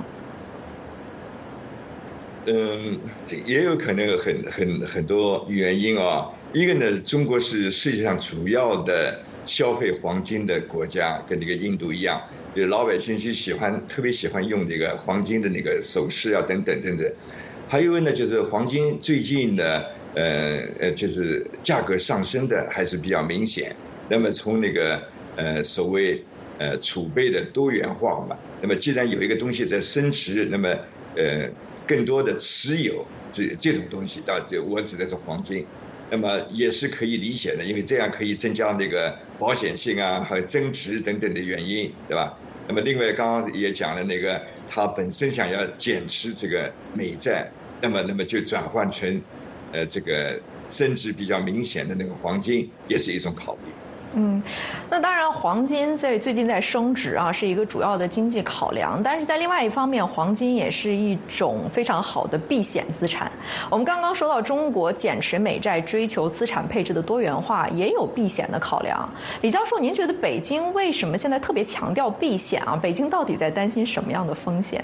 也有可能很多原因啊。一个呢，中国是世界上主要的消费黄金的国家，跟这个印度一样，就老百姓是特别喜欢用这个黄金的那个首饰啊，等等等等。还有呢，就是黄金最近呢，就是价格上升的还是比较明显。那么从那个所谓储备的多元化嘛，那么既然有一个东西在升值，那么更多的持有这种东西，我指的是黄金。那么也是可以理解的，因为这样可以增加那个保险性啊，还有增值等等的原因，对吧？那么另外刚刚也讲了那个，他本身想要减持这个美债，那么就转换成这个升值比较明显的那个黄金，也是一种考虑。 那当然，黄金最近在升值啊，是一个主要的经济考量。但是在另外一方面，黄金也是一种非常好的避险资产。我们刚刚说到中国减持美债，追求资产配置的多元化，也有避险的考量。李教授，您觉得北京为什么现在特别强调避险啊？北京到底在担心什么样的风险？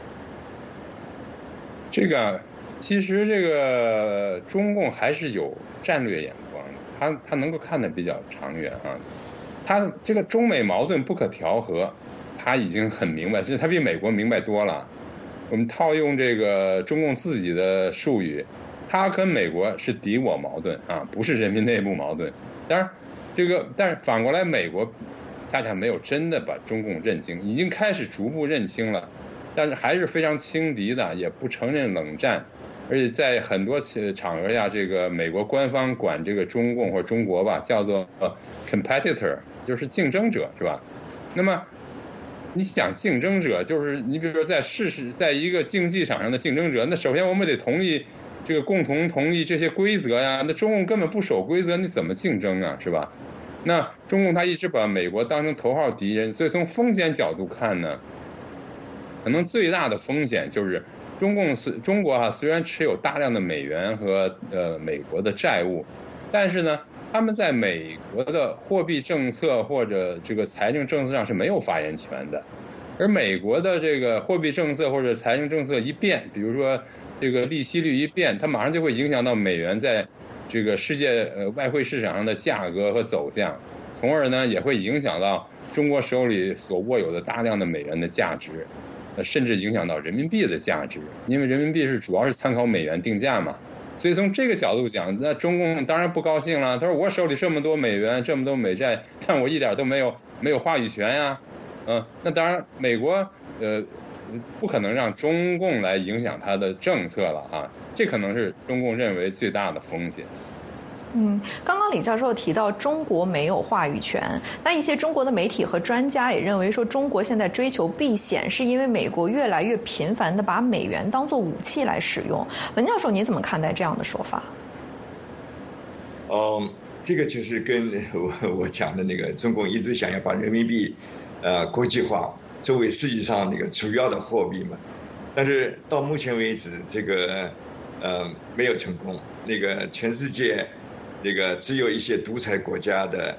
其实这个中共还是有战略眼光的，他能够看得比较长远啊。他这个中美矛盾不可调和，他已经很明白，其实他比美国明白多了。我们套用这个中共自己的术语，他跟美国是敌我矛盾啊，不是人民内部矛盾。当然，但是反过来，美国恰恰没有真的把中共认清，已经开始逐步认清了，但是还是非常轻敌的，也不承认冷战。而且在很多场合下，这个美国官方管这个中共或者中国吧，叫做competitor， 就是竞争者，是吧？那么你想竞争者，就是你比如说在一个竞技场上的竞争者，那首先我们得共同同意这些规则呀。那中共根本不守规则，你怎么竞争啊？是吧？那中共他一直把美国当成头号敌人，所以从风险角度看呢，可能最大的风险就是中国虽然持有大量的美元和美国的债务，但是呢，他们在美国的货币政策或者这个财政政策上是没有发言权的。而美国的这个货币政策或者财政政策一变，比如说这个利息率一变，它马上就会影响到美元在这个世界外汇市场上的价格和走向，从而呢也会影响到中国手里所握有的大量的美元的价值。甚至影响到人民币的价值，因为人民币主要是参考美元定价嘛。所以从这个角度讲，那中共当然不高兴了。他说我手里这么多美元，这么多美债，但我一点都没有话语权呀。那当然美国不可能让中共来影响他的政策了啊，这可能是中共认为最大的风险。 刚刚李教授提到中国没有话语权，那一些中国的媒体和专家也认为说，中国现在追求避险是因为美国越来越频繁地把美元当作武器来使用。文教授，你怎么看待这样的说法？ 这个就是跟我讲的那个，中共一直想要把人民币国际化，作为世界上那个主要的货币嘛。但是到目前为止，这个没有成功。那个全世界。这个只有一些独裁国家的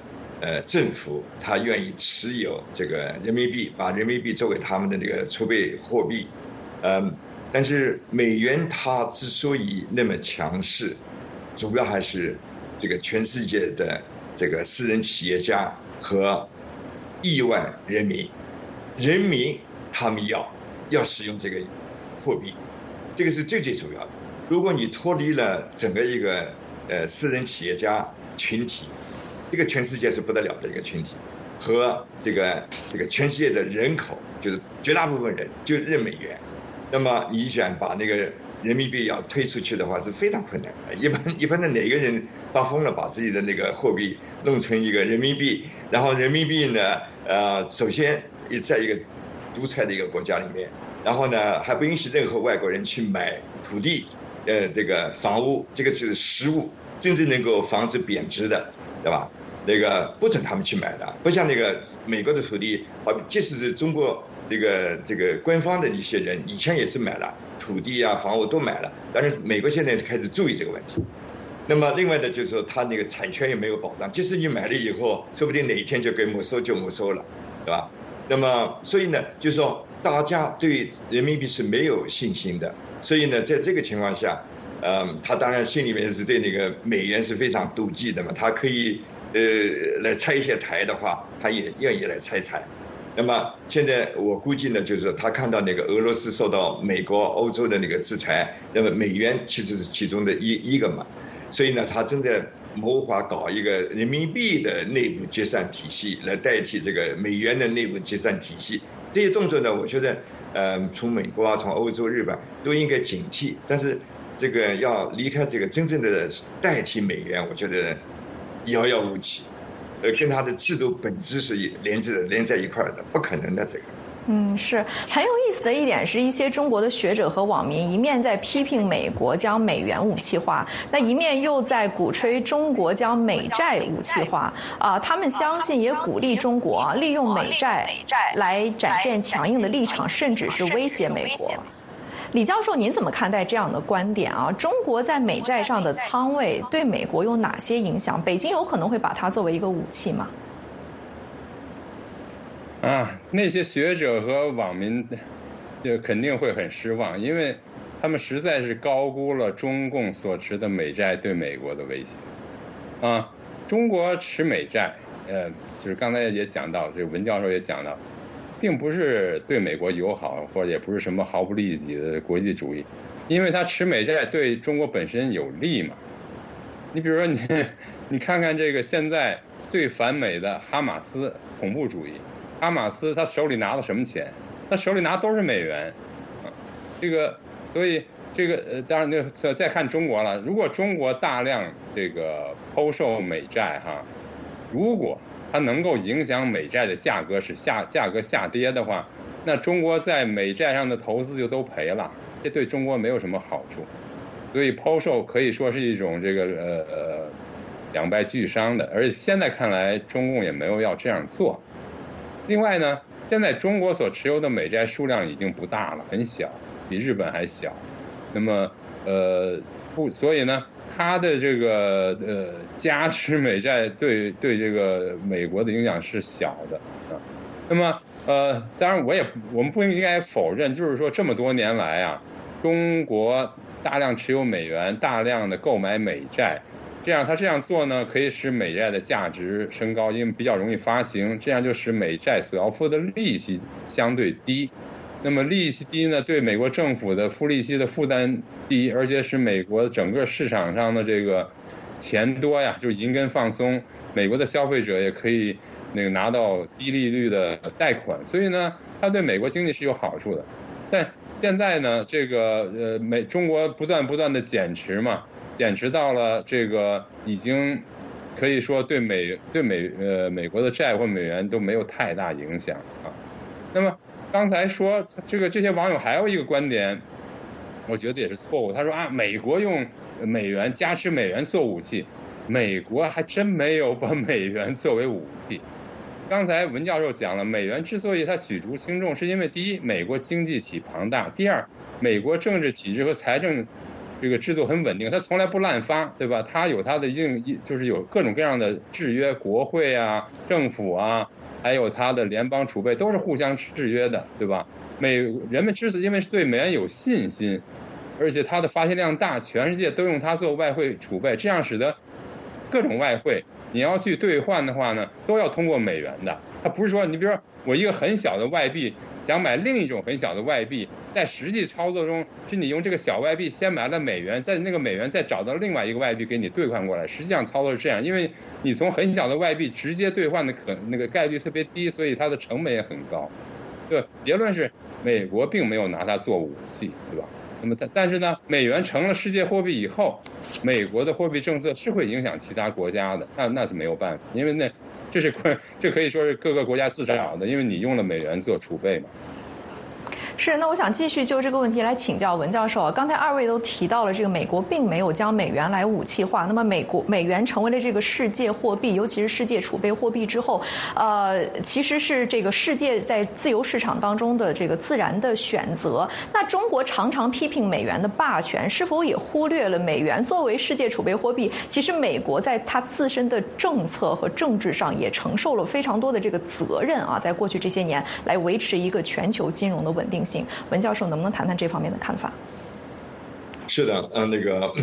政府他愿意持有这个人民币，把人民币作为他们的这个储备货币。但是美元它之所以那么强势，主要还是这个全世界的这个私人企业家和亿万人民他们要使用这个货币，这个是最主要的。如果你脱离了整个一个私人企业家群体，这个全世界是不得了的一个群体，和这个全世界的人口，就是绝大部分人就认美元，那么你想把那个人民币要推出去的话是非常困难的。一般的哪个人发疯了，把自己的那个货币弄成一个人民币，然后人民币呢，首先在一个独裁的一个国家里面，然后呢还不允许任何外国人去买土地，这个房屋，这个是实物，真正能够防止贬值的，对吧？那个不准他们去买的，不像那个美国的土地，即使是中国这个官方的一些人以前也是买了土地啊、房屋都买了，但是美国现在是开始注意这个问题。那么另外的就是说，他那个产权也没有保障，即使你买了以后，说不定哪一天就给没收了，对吧？那么所以呢，就是说大家对人民币是没有信心的，所以呢，在这个情况下，他当然心里面是对那个美元是非常妒忌的嘛，他可以来拆一些台的话，他也愿意来拆台。那么现在我估计呢，就是说他看到那个俄罗斯受到美国、欧洲的那个制裁，那么美元其实是其中的一个嘛，所以呢，他正在谋划搞一个人民币的内部结算体系来代替这个美元的内部结算体系。这些动作呢，我觉得从美国啊、从欧洲、日本都应该警惕，但是这个要离开这个真正的代替美元，我觉得遥遥无期，跟它的制度本质是连在一块的，不可能的这个。 是很有意思的一点是，一些中国的学者和网民一面在批评美国将美元武器化，那一面又在鼓吹中国将美债武器化他们相信也鼓励中国利用美债来展现强硬的立场，甚至是威胁美国。李教授，您怎么看待这样的观点啊？中国在美债上的仓位对美国有哪些影响？北京有可能会把它作为一个武器吗？ 那些学者和网民就肯定会很失望，因为他们实在是高估了中共所持的美债对美国的威胁。中国持美债，就是刚才也讲到，这个文教授也讲到，并不是对美国友好，或者也不是什么毫不利己的国际主义，因为他持美债对中国本身有利嘛。你比如说你看看这个现在最反美的哈马斯恐怖主义，哈马斯他手里拿的什么钱？他手里拿都是美元，所以这个当然再看中国了。如果中国大量这个抛售美债如果它能够影响美债的价格，使价格下跌的话，那中国在美债上的投资就都赔了，这对中国没有什么好处。所以抛售可以说是一种这个两败俱伤的，而且现在看来中共也没有要这样做。另外呢，现在中国所持有的美债数量已经不大了，很小，比日本还小。那么所以呢，它的这个加持美债对这个美国的影响是小的那么当然我们不应该否认，就是说这么多年来中国大量持有美元，大量的购买美债，他这样做呢，可以使美债的价值升高，因为比较容易发行，这样就使美债所要付的利息相对低。那么利息低呢，对美国政府的付利息的负担低，而且使美国整个市场上的这个钱多就是银根放松，美国的消费者也可以拿到低利率的贷款，所以呢，它对美国经济是有好处的。但现在呢，这个中国不断的减持嘛，减持到了这个已经可以说对美国的债或美元都没有太大影响那么刚才说这些网友还有一个观点，我觉得也是错误。他说美国用美元加持美元做武器，美国还真没有把美元作为武器。刚才文教授讲了，美元之所以它举足轻重，是因为第一，美国经济体庞大；第二，美国政治体制和财政这个制度很稳定，它从来不滥发，对吧？它有它的就是有各种各样的制约，国会啊、政府啊，还有它的联邦储备都是互相制约的，对吧？人们因为对美元有信心，而且它的发行量大，全世界都用它做外汇储备，这样使得各种外汇你要去兑换的话呢，都要通过美元的。它不是说你比如说我一个很小的外币想买另一种很小的外币，在实际操作中是你用这个小外币先买了美元，在那个美元再找到另外一个外币给你兑换过来，实际上操作是这样，因为你从很小的外币直接兑换的那个概率特别低，所以它的成本也很高。对，结论是美国并没有拿它做武器，对吧？那么但是呢，美元成了世界货币以后，美国的货币政策是会影响其他国家的，那是没有办法，因为这可以说是各个国家自找的，因为你用了美元做储备嘛。 是，那我想继续就这个问题来请教文教授啊。刚才二位都提到了，这个美国并没有将美元来武器化。那么美元成为了这个世界货币，尤其是世界储备货币之后，其实是这个世界在自由市场当中的这个自然的选择。那中国常常批评美元的霸权，是否也忽略了美元作为世界储备货币，其实美国在它自身的政策和政治上也承受了非常多的这个责任啊，在过去这些年来维持一个全球金融的稳定性。文教授能不能谈谈这方面的看法？ 是的，那个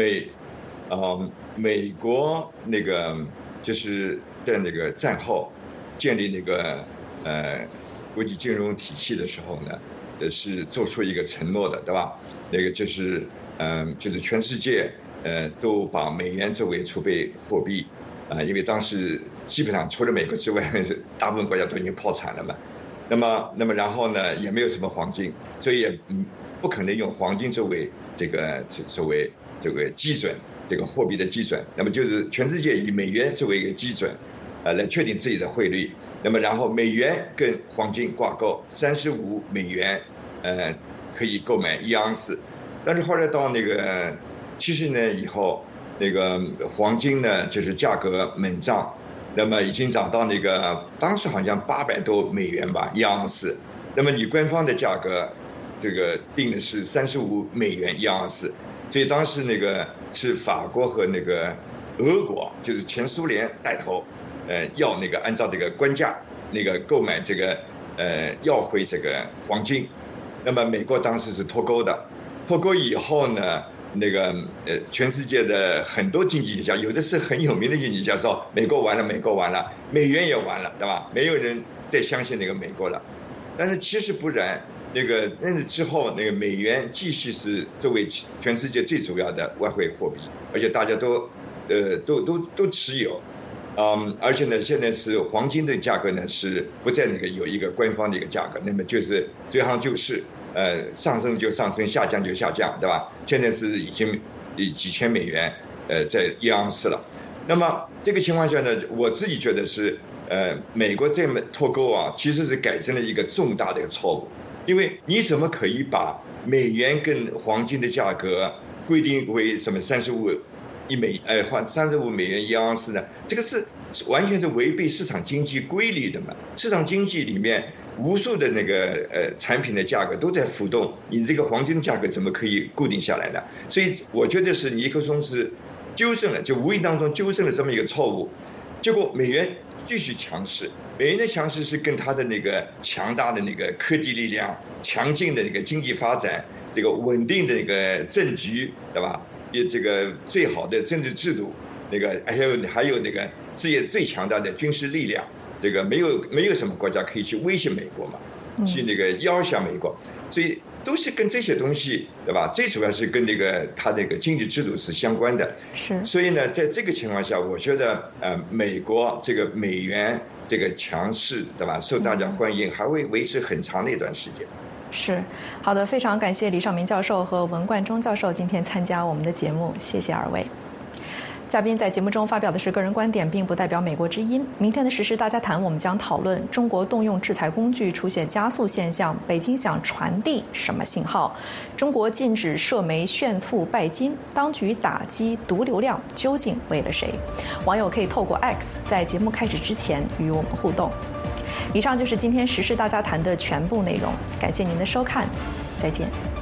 美国那个就是在那个战后建立那个国际金融体系的时候呢，是做出一个承诺的，对吧？那个就是全世界都把美元作为储备货币因为当时基本上除了美国之外，大部分国家都已经破产了嘛。那么然后呢，也没有什么黄金，所以也不可能用黄金作为这个基准，这个货币的基准。那么就是全世界以美元作为一个基准，来确定自己的汇率。那么然后美元跟黄金挂钩，35美元，可以购买1盎司。但是后来到那个70年以后，那个黄金呢，就是价格猛涨。那么已经涨到那个当时好像800多美元吧1盎司，那么你官方的价格这个定的是35美元1盎司，所以当时那个是法国和那个俄国，就是前苏联带头，要那个按照这个官价那个购买这个要回这个黄金，那么美国当时是脱钩的，脱钩以后呢。那个全世界的很多经济学家，有的是很有名的经济学家说，美国完了，美元也完了，对吧？没有人再相信那个美国了。但是其实不然，那之后那个美元继续是作为全世界最主要的外汇货币，而且大家都持有。而且呢，现在是黄金的价格呢是不在那个有一个官方的一个价格，那么就是最好就是上升就上升，下降就下降，对吧？现在是已经几千美元在1盎司了。那么这个情况下呢，我自己觉得是美国这么脱钩啊，其实是改成了一个重大的一个错误，因为你怎么可以把美元跟黄金的价格规定为什么35美元1盎司呢？这个是完全是违背市场经济规律的嘛。市场经济里面无数的那个产品的价格都在浮动，你这个黄金价格怎么可以固定下来呢？所以我觉得是尼克松是纠正了，就无意当中纠正了这么一个错误，结果美元继续强势。美元的强势是跟它的那个强大的那个科技力量、强劲的那个经济发展、这个稳定的那个政局，对吧？这个最好的政治制度，那个还有那个世界最强大的军事力量，这个没有什么国家可以去威胁美国嘛，去那个压下美国，所以都是跟这些东西，对吧？最主要是跟那个它那个经济制度是相关的。 是。所以呢，在这个情况下，我觉得美国这个美元这个强势，对吧？受大家欢迎，还会维持很长的一段时间。 是，好的，非常感谢李绍民教授和文冠中教授今天参加我们的节目，谢谢二位。嘉宾在节目中发表的是个人观点，并不代表美国之音。明天的时事大家谈，我们将讨论中国动用制裁工具出现加速现象，北京想传递什么信号？中国禁止社媒炫富拜金，当局打击毒流量究竟为了谁？网友可以透过 X 在节目开始之前与我们互动。以上就是今天时事大家谈的全部内容，感谢您的收看，再见。